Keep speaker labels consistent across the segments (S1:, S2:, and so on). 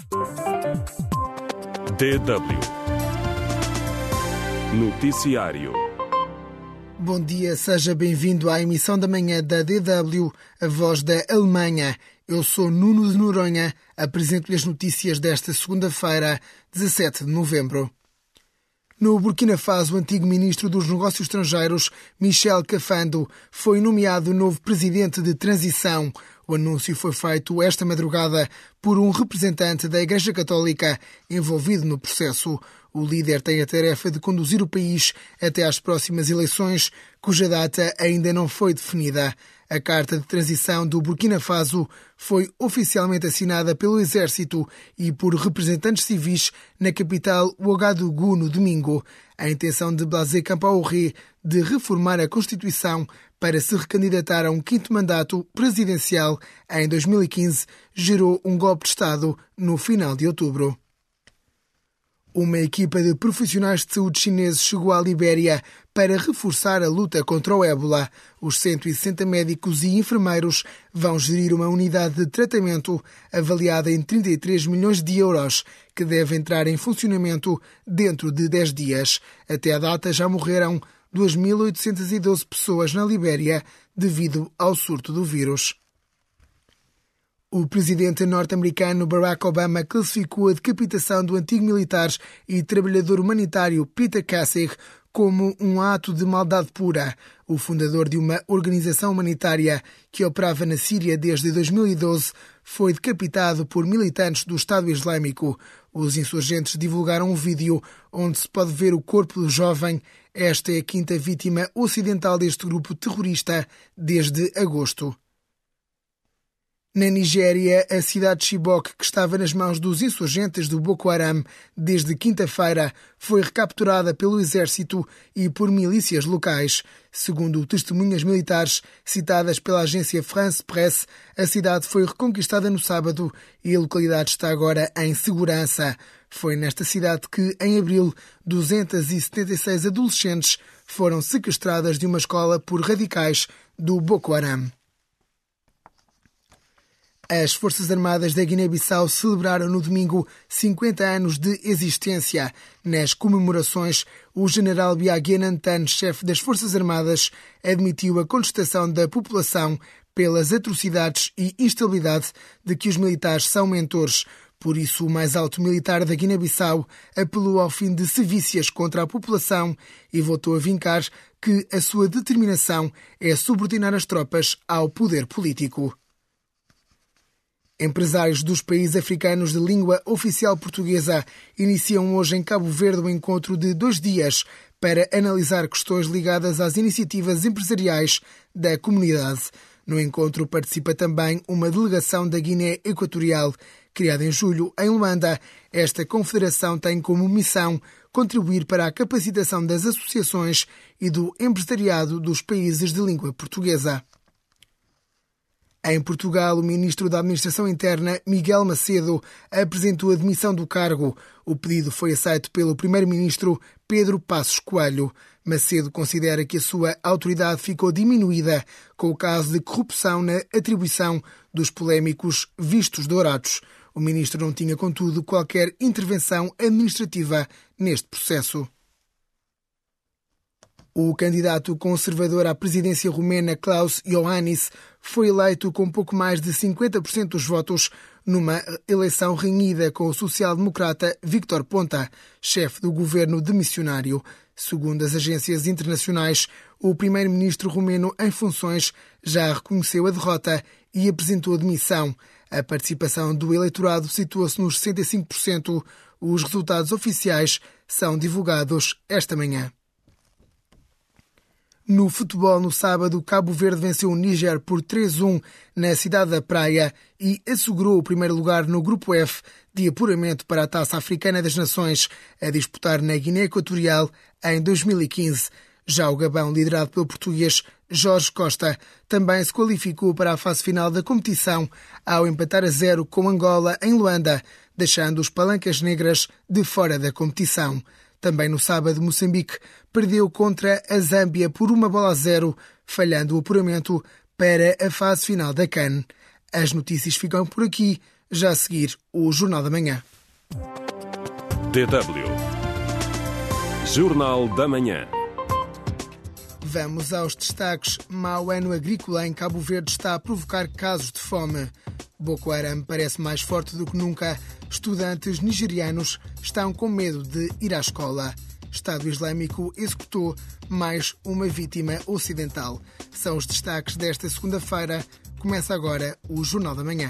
S1: DW Noticiário.
S2: Bom dia, seja bem-vindo à emissão da manhã da DW, a voz da Alemanha. Eu sou Nuno de Noronha, apresento-lhe as notícias desta segunda-feira, 17 de novembro. No Burkina Faso, o antigo ministro dos Negócios Estrangeiros, Michel Kafando, foi nomeado novo presidente de transição. O anúncio foi feito esta madrugada por um representante da Igreja Católica envolvido no processo. O líder tem a tarefa de conduzir o país até às próximas eleições, cuja data ainda não foi definida. A carta de transição do Burkina Faso foi oficialmente assinada pelo Exército e por representantes civis na capital Ouagadougou no domingo. A intenção de Blaise Compaoré de reformar a Constituição para se recandidatar a um quinto mandato presidencial em 2015 gerou um golpe de Estado no final de outubro. Uma equipa de profissionais de saúde chineses chegou à Libéria para reforçar a luta contra o ébola. Os 160 médicos e enfermeiros vão gerir uma unidade de tratamento avaliada em 33 milhões de euros, que deve entrar em funcionamento dentro de 10 dias. Até à data já morreram 2.812 pessoas na Libéria devido ao surto do vírus. O presidente norte-americano Barack Obama classificou a decapitação do antigo militar e trabalhador humanitário Peter Kassig como um ato de maldade pura. O fundador de uma organização humanitária que operava na Síria desde 2012 foi decapitado por militantes do Estado Islâmico. Os insurgentes divulgaram um vídeo onde se pode ver o corpo do jovem. Esta é a quinta vítima ocidental deste grupo terrorista desde agosto. Na Nigéria, a cidade de Chibok, que estava nas mãos dos insurgentes do Boko Haram desde quinta-feira, foi recapturada pelo exército e por milícias locais. Segundo testemunhas militares citadas pela agência France Presse, a cidade foi reconquistada no sábado e a localidade está agora em segurança. Foi nesta cidade que, em abril, 276 adolescentes foram sequestradas de uma escola por radicais do Boko Haram. As Forças Armadas da Guiné-Bissau celebraram no domingo 50 anos de existência. Nas comemorações, o general Biagé Nantan, chefe das Forças Armadas, admitiu a contestação da população pelas atrocidades e instabilidade de que os militares são mentores. Por isso, o mais alto militar da Guiné-Bissau apelou ao fim de sevícias contra a população e voltou a vincar que a sua determinação é subordinar as tropas ao poder político. Empresários dos países africanos de língua oficial portuguesa iniciam hoje em Cabo Verde um encontro de 2 dias para analisar questões ligadas às iniciativas empresariais da comunidade. No encontro participa também uma delegação da Guiné Equatorial. Criada em julho em Luanda, esta confederação tem como missão contribuir para a capacitação das associações e do empresariado dos países de língua portuguesa. Em Portugal, o ministro da Administração Interna, Miguel Macedo, apresentou a demissão do cargo. O pedido foi aceito pelo primeiro-ministro Pedro Passos Coelho. Macedo considera que a sua autoridade ficou diminuída com o caso de corrupção na atribuição dos polémicos vistos dourados. O ministro não tinha, contudo, qualquer intervenção administrativa neste processo. O candidato conservador à presidência romena, Klaus Iohannis, foi eleito com pouco mais de 50% dos votos numa eleição renhida com o social-democrata Victor Ponta, chefe do governo demissionário. Segundo as agências internacionais, o primeiro-ministro romeno em funções já reconheceu a derrota e apresentou a demissão. A participação do eleitorado situou-se nos 65%. Os resultados oficiais são divulgados esta manhã. No futebol, no sábado, Cabo Verde venceu o Níger por 3-1 na cidade da Praia e assegurou o primeiro lugar no Grupo F de apuramento para a Taça Africana das Nações, a disputar na Guiné Equatorial em 2015. Já o Gabão, liderado pelo português Jorge Costa, também se qualificou para a fase final da competição ao empatar a 0 com Angola em Luanda, deixando os palancas negras de fora da competição. Também no sábado, Moçambique perdeu contra a Zâmbia por 1-0, falhando o apuramento para a fase final da CAN. As notícias ficam por aqui. Já a seguir, o Jornal da Manhã.
S1: DW Jornal da Manhã.
S2: Vamos aos destaques. Mau ano agrícola em Cabo Verde está a provocar casos de fome. Boko Haram parece mais forte do que nunca. Estudantes nigerianos estão com medo de ir à escola. Estado Islâmico executou mais uma vítima ocidental. São os destaques desta segunda-feira. Começa agora o Jornal da Manhã.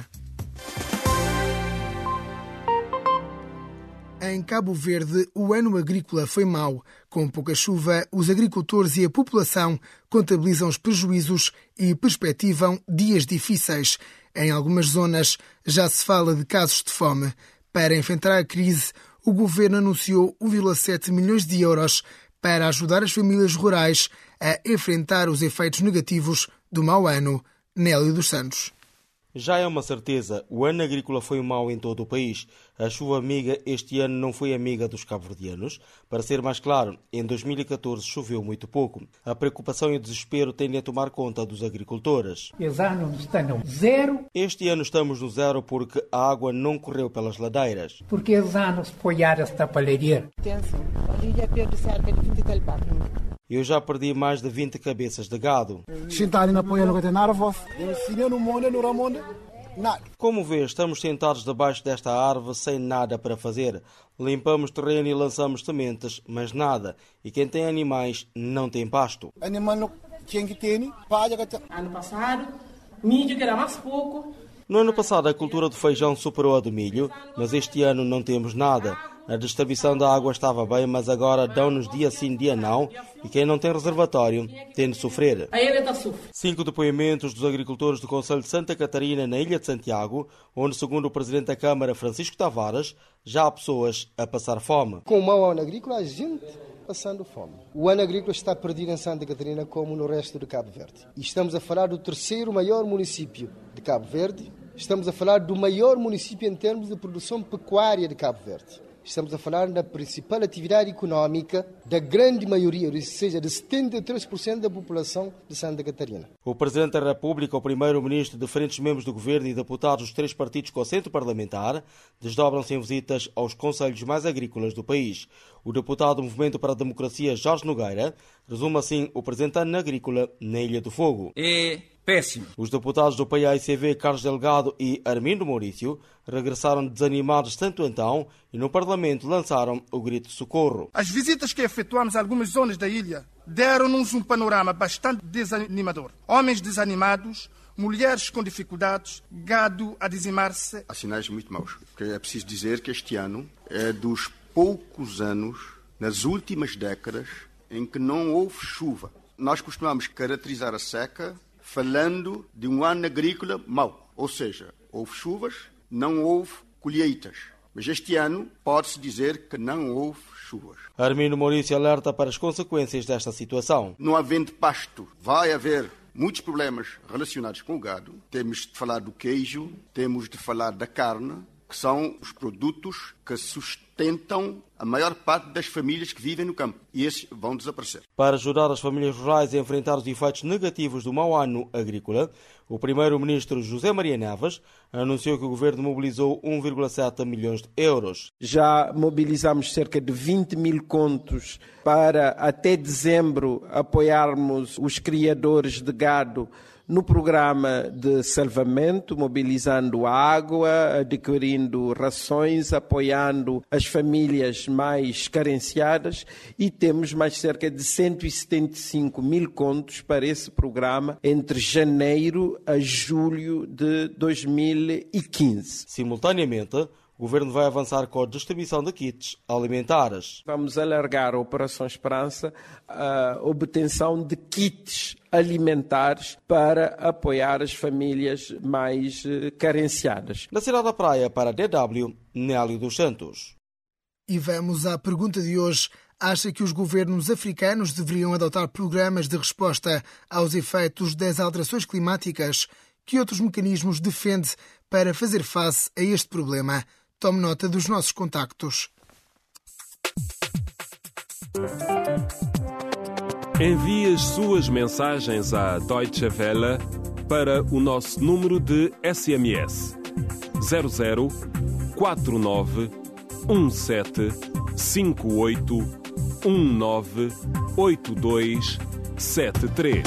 S2: Em Cabo Verde, o ano agrícola foi mau. Com pouca chuva, os agricultores e a população contabilizam os prejuízos e perspectivam dias difíceis. Em algumas zonas, já se fala de casos de fome. Para enfrentar a crise, o governo anunciou 1,7 milhões de euros para ajudar as famílias rurais a enfrentar os efeitos negativos do mau ano. Nélio dos Santos.
S3: Já é uma certeza, o ano agrícola foi mau em todo o país. A chuva amiga este ano não foi amiga dos cabo-verdianos. Para ser mais claro, em 2014 choveu muito pouco. A preocupação e o desespero tendem a tomar conta dos agricultores.
S4: Este ano está no zero.
S3: Este ano estamos no zero porque a água não correu pelas ladeiras.
S4: Porque este ano apoiar esta palharia.
S3: Eu já perdi mais de 20 cabeças de gado. Como vê, estamos sentados debaixo desta árvore sem nada para fazer. Limpamos terreno e lançamos sementes, mas nada. E quem tem animais não tem pasto.
S5: Ano passado, milho que era mais pouco.
S3: No ano passado a cultura do feijão superou a do milho, mas este ano não temos nada. A distribuição da água estava bem, mas agora dão-nos dia sim, dia não, e quem não tem reservatório tem de sofrer. 5 depoimentos dos agricultores do Concelho de Santa Catarina, na Ilha de Santiago, onde, segundo o Presidente da Câmara, Francisco Tavares, já há pessoas a passar fome.
S6: Com o mau ano agrícola, a gente passando fome. O ano agrícola está perdido em Santa Catarina como no resto de Cabo Verde. E estamos a falar do terceiro maior município de Cabo Verde. Estamos a falar do maior município em termos de produção pecuária de Cabo Verde. Estamos a falar da principal atividade económica da grande maioria, ou seja, de 73% da população de Santa Catarina.
S3: O Presidente da República, o Primeiro-Ministro, diferentes membros do Governo e deputados dos 3 partidos com assento parlamentar desdobram-se em visitas aos concelhos mais agrícolas do país. O deputado do Movimento para a Democracia, Jorge Nogueira, resume assim o presente ano agrícola na Ilha do Fogo.
S7: É péssimo.
S3: Os deputados do PAICV, Carlos Delgado e Armindo Maurício, regressaram desanimados tanto então e no Parlamento lançaram o grito de socorro.
S8: As visitas que efetuamos a algumas zonas da ilha deram-nos um panorama bastante desanimador. Homens desanimados, mulheres com dificuldades, gado a dizimar-se.
S9: Há sinais muito maus, porque é preciso dizer que este ano é dos poucos anos, nas últimas décadas, em que não houve chuva. Nós costumamos caracterizar a seca falando de um ano agrícola mau. Ou seja, houve chuvas, não houve colheitas. Mas este ano pode-se dizer que não houve chuvas.
S3: Armindo Maurício alerta para as consequências desta situação.
S9: Não havendo pasto, vai haver muitos problemas relacionados com o gado. Temos de falar do queijo, temos de falar da carne, que são os produtos que sustentam a maior parte das famílias que vivem no campo. E esses vão desaparecer.
S3: Para ajudar as famílias rurais a enfrentar os efeitos negativos do mau ano agrícola, o Primeiro-Ministro José Maria Neves anunciou que o Governo mobilizou 1,7 milhões de euros.
S10: Já mobilizamos cerca de 20 mil contos para, até dezembro, apoiarmos os criadores de gado no programa de salvamento, mobilizando água, adquirindo rações, apoiando as famílias mais carenciadas e temos mais cerca de 175 mil contos para esse programa entre janeiro a julho de 2015.
S3: Simultaneamente, o Governo vai avançar com a distribuição de kits alimentares.
S10: Vamos alargar a Operação Esperança a obtenção de kits alimentares para apoiar as famílias mais carenciadas.
S3: Na cidade da Praia, para a DW, Nélio dos Santos.
S2: E vamos à pergunta de hoje. Acha que os governos africanos deveriam adotar programas de resposta aos efeitos das alterações climáticas? Que outros mecanismos defende para fazer face a este problema? Tome nota dos nossos contactos.
S1: Envie as suas mensagens à Deutsche Welle para o nosso número de SMS 00 49 17 58 19 82 73.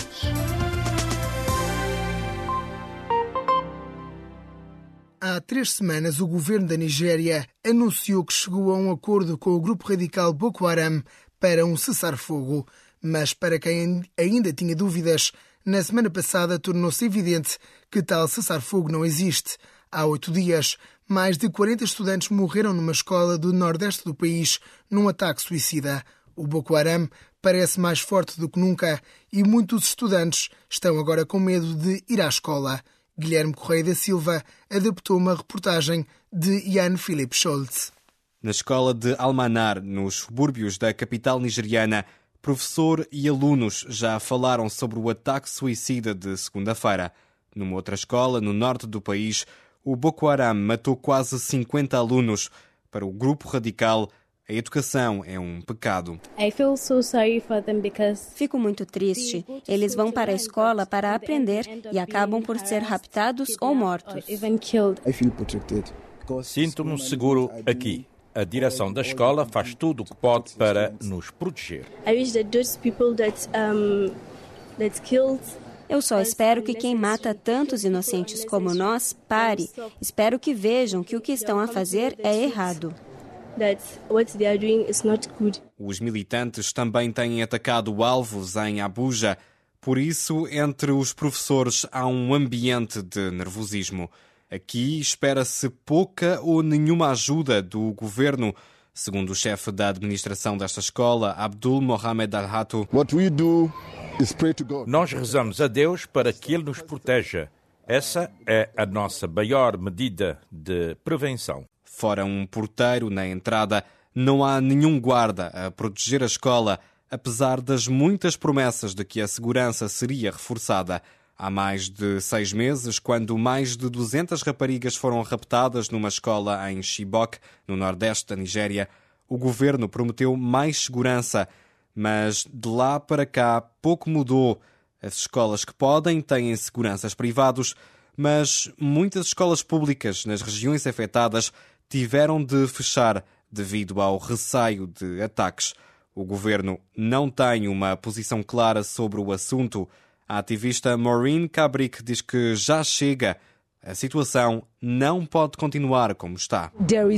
S2: Há 3 semanas, o governo da Nigéria anunciou que chegou a um acordo com o grupo radical Boko Haram para um cessar-fogo. Mas para quem ainda tinha dúvidas, na semana passada tornou-se evidente que tal cessar-fogo não existe. Há 8 dias, mais de 40 estudantes morreram numa escola do nordeste do país num ataque suicida. O Boko Haram parece mais forte do que nunca e muitos estudantes estão agora com medo de ir à escola. Guilherme Correia da Silva adaptou uma reportagem de Jan Philip Scholz.
S7: Na escola de Almanar, nos subúrbios da capital nigeriana, professor e alunos já falaram sobre o ataque suicida de segunda-feira. Numa outra escola, no norte do país, o Boko Haram matou quase 50 alunos. Para o grupo radical, a educação é um pecado.
S11: Fico muito triste. Eles vão para a escola para aprender e acabam por ser raptados ou mortos.
S12: Sinto-me seguro aqui. A direção da escola faz tudo o que pode para nos proteger.
S11: Eu só espero que quem mata tantos inocentes como nós pare. Espero que vejam que o que estão a fazer é errado.
S7: Os militantes também têm atacado alvos em Abuja. Por isso, entre os professores há um ambiente de nervosismo. Aqui espera-se pouca ou nenhuma ajuda do governo. Segundo o chefe da administração desta escola, Abdul Mohamed Al-Hattu,
S12: nós rezamos a Deus para que Ele nos proteja. Essa é a nossa maior medida de prevenção.
S7: Fora um porteiro na entrada, não há nenhum guarda a proteger a escola, apesar das muitas promessas de que a segurança seria reforçada. Há mais de 6 meses, quando mais de 200 raparigas foram raptadas numa escola em Chibok, no nordeste da Nigéria, o governo prometeu mais segurança, mas de lá para cá pouco mudou. As escolas que podem têm seguranças privados, mas muitas escolas públicas nas regiões afetadas tiveram de fechar devido ao receio de ataques. O governo não tem uma posição clara sobre o assunto. A ativista Maureen Kabrick diz que já chega. A situação não pode continuar como está.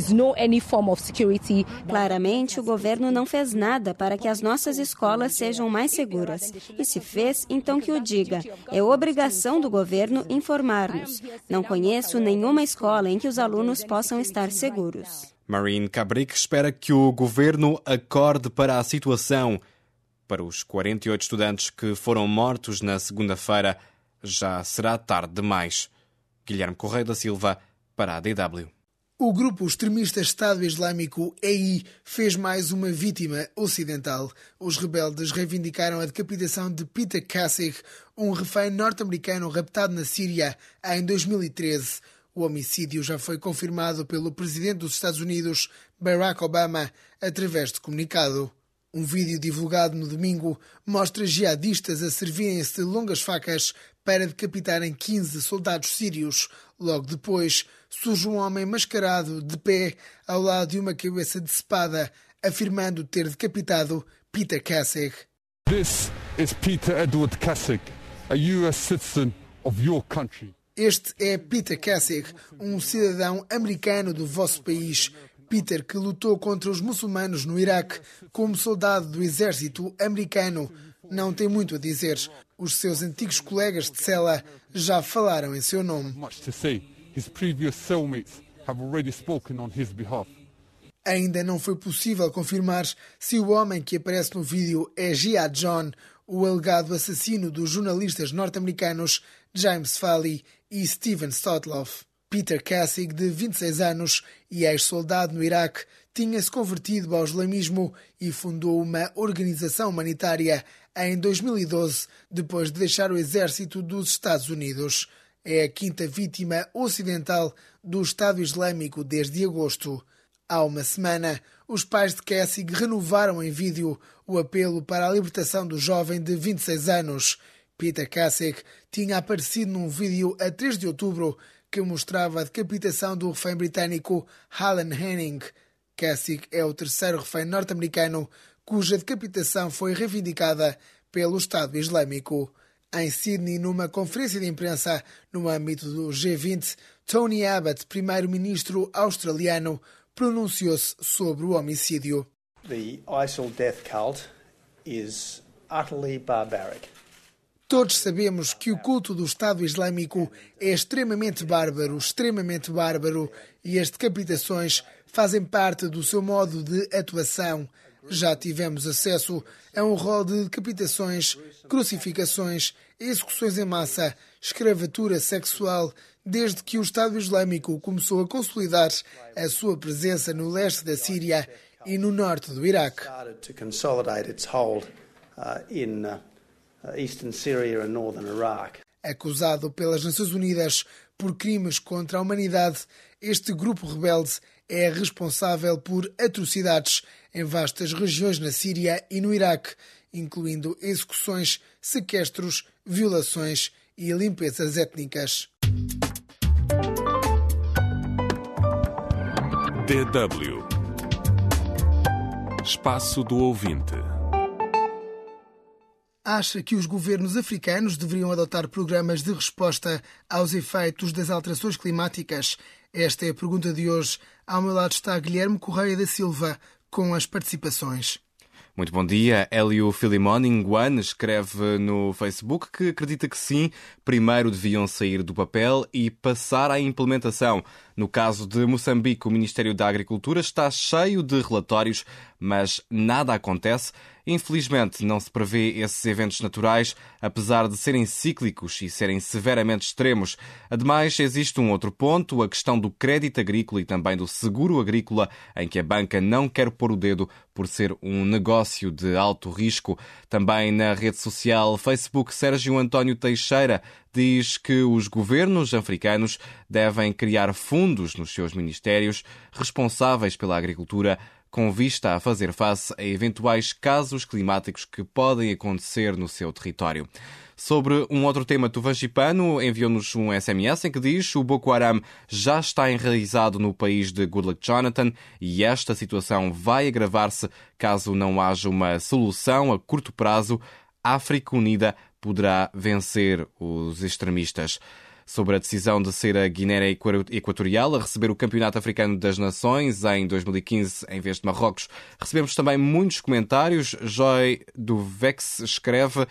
S11: Claramente, o governo não fez nada para que as nossas escolas sejam mais seguras. E se fez, então que o diga. É obrigação do governo informar-nos. Não conheço nenhuma escola em que os alunos possam estar seguros.
S7: Maureen Kabrick espera que o governo acorde para a situação. Para os 48 estudantes que foram mortos na segunda-feira, já será tarde demais. Guilherme Correia da Silva, para a DW.
S2: O grupo extremista Estado Islâmico EI fez mais uma vítima ocidental. Os rebeldes reivindicaram a decapitação de Peter Kassig, um refém norte-americano raptado na Síria em 2013. O homicídio já foi confirmado pelo presidente dos Estados Unidos, Barack Obama, através de comunicado. Um vídeo divulgado no domingo mostra jihadistas a servirem-se de longas facas para decapitarem 15 soldados sírios. Logo depois, surge um homem mascarado de pé ao lado de uma cabeça de espada, afirmando ter decapitado Peter Kassig.
S13: This is Peter Edward Kassig, a US citizen of your country.
S2: Este é Peter Kassig, um cidadão americano do vosso país. Peter, que lutou contra os muçulmanos no Iraque como soldado do exército americano, não tem muito a dizer. Os seus antigos colegas de cela já falaram em seu nome. Ainda não foi possível confirmar se o homem que aparece no vídeo é Jihad John, o alegado assassino dos jornalistas norte-americanos James Foley e Steven Stotloff. Peter Kassig, de 26 anos e ex-soldado no Iraque, tinha-se convertido ao islamismo e fundou uma organização humanitária em 2012, depois de deixar o exército dos Estados Unidos. É a 5ª vítima ocidental do Estado Islâmico desde agosto. Há uma semana, os pais de Kassig renovaram em vídeo o apelo para a libertação do jovem de 26 anos. Peter Kasich tinha aparecido num vídeo a 3 de outubro que mostrava a decapitação do refém britânico Alan Henning. Kasich é o terceiro refém norte-americano cuja decapitação foi reivindicada pelo Estado Islâmico. Em Sydney, numa conferência de imprensa no âmbito do G20, Tony Abbott, primeiro-ministro australiano, pronunciou-se sobre o homicídio.
S14: The ISIL death cult is utterly barbaric.
S2: Todos sabemos que o culto do Estado Islâmico é extremamente bárbaro, e as decapitações fazem parte do seu modo de atuação. Já tivemos acesso a um rol de decapitações, crucificações, execuções em massa, escravatura sexual, desde que o Estado Islâmico começou a consolidar a sua presença no leste da Síria e no norte do Iraque. Acusado pelas Nações Unidas por crimes contra a humanidade, este grupo rebelde é responsável por atrocidades em vastas regiões na Síria e no Iraque, incluindo execuções, sequestros, violações e limpezas étnicas.
S1: DW Espaço do Ouvinte.
S2: Acha que os governos africanos deveriam adotar programas de resposta aos efeitos das alterações climáticas? Esta é a pergunta de hoje. Ao meu lado está Guilherme Correia da Silva, com as participações.
S7: Muito bom dia. Hélio Filimon Nguane escreve no Facebook que acredita que sim, primeiro deviam sair do papel e passar à implementação. No caso de Moçambique, o Ministério da Agricultura está cheio de relatórios, mas nada acontece. Infelizmente, não se prevê esses eventos naturais, apesar de serem cíclicos e serem severamente extremos. Ademais, existe um outro ponto, a questão do crédito agrícola e também do seguro agrícola, em que a banca não quer pôr o dedo por ser um negócio de alto risco. Também na rede social Facebook, Sérgio António Teixeira diz que os governos africanos devem criar fundos nos seus ministérios responsáveis pela agricultura, com vista a fazer face a eventuais casos climáticos que podem acontecer no seu território. Sobre um outro tema, Tuvan Chipano enviou-nos um SMS em que diz que o Boko Haram já está enraizado no país de Goodluck Jonathan e esta situação vai agravar-se caso não haja uma solução a curto prazo. A África Unida poderá vencer os extremistas. Sobre a decisão de ser a Guiné Equatorial a receber o Campeonato Africano das Nações em 2015 em vez de Marrocos, recebemos também muitos comentários. Joy do Vex escreve: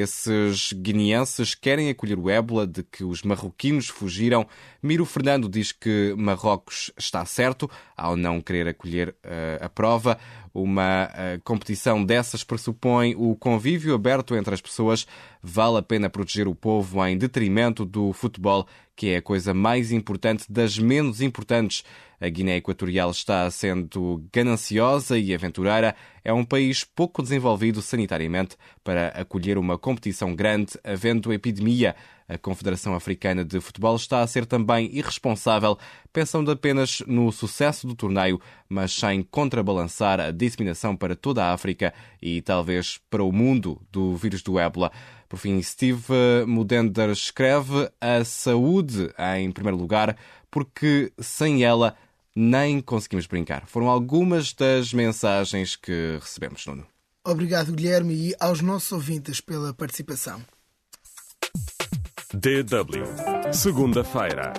S7: esses guineenses querem acolher o ébola de que os marroquinos fugiram. Miro Fernando diz que Marrocos está certo ao não querer acolher a prova. Uma competição dessas pressupõe o convívio aberto entre as pessoas. Vale a pena proteger o povo em detrimento do futebol, que é a coisa mais importante das menos importantes. A Guiné Equatorial está sendo gananciosa e aventureira. É um país pouco desenvolvido sanitariamente para acolher uma competição grande, havendo epidemia. A Confederação Africana de Futebol está a ser também irresponsável, pensando apenas no sucesso do torneio, mas sem contrabalançar a disseminação para toda a África e talvez para o mundo do vírus do ébola. Por fim, Steve Mudender escreve: a saúde em primeiro lugar, porque sem ela nem conseguimos brincar. Foram algumas das mensagens que recebemos, Nuno.
S2: Obrigado, Guilherme, e aos nossos ouvintes pela participação.
S1: DW, segunda-feira.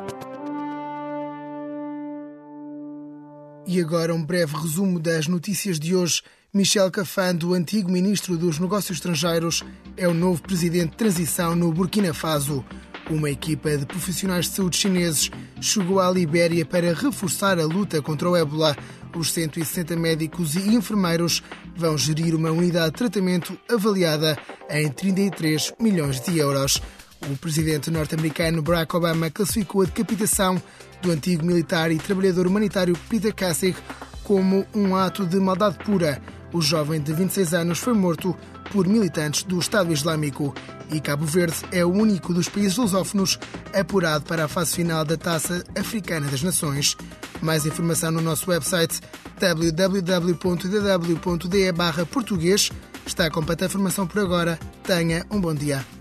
S2: E agora um breve resumo das notícias de hoje. Michel Kafando, o antigo ministro dos Negócios Estrangeiros, é o novo presidente de transição no Burkina Faso. Uma equipa de profissionais de saúde chineses chegou à Libéria para reforçar a luta contra o ébola. Os 160 médicos e enfermeiros vão gerir uma unidade de tratamento avaliada em 33 milhões de euros. O presidente norte-americano Barack Obama classificou a decapitação do antigo militar e trabalhador humanitário Peter Kasich como um ato de maldade pura. O jovem de 26 anos foi morto por militantes do Estado Islâmico e Cabo Verde é o único dos países lusófonos apurado para a fase final da Taça Africana das Nações. Mais informação no nosso website www.dw.de/português. Está completa a informação por agora. Tenha um bom dia.